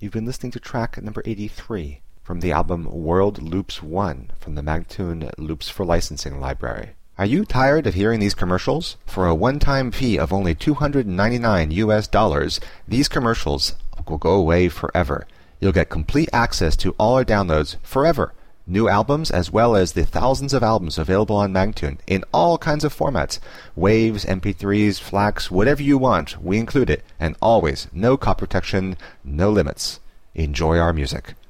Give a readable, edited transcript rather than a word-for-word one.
You've been listening to track number 83 from the album World Loops 1 from the Magtune Loops for Licensing library. Are you tired of hearing these commercials? For a one-time fee of only $299, these commercials will go away forever. You'll get complete access to all our downloads forever. New albums as well as the thousands of albums available on Magtune in all kinds of formats. Waves, MP3s, FLACs, whatever you want, we include it. And always, no copy protection, no limits. Enjoy our music.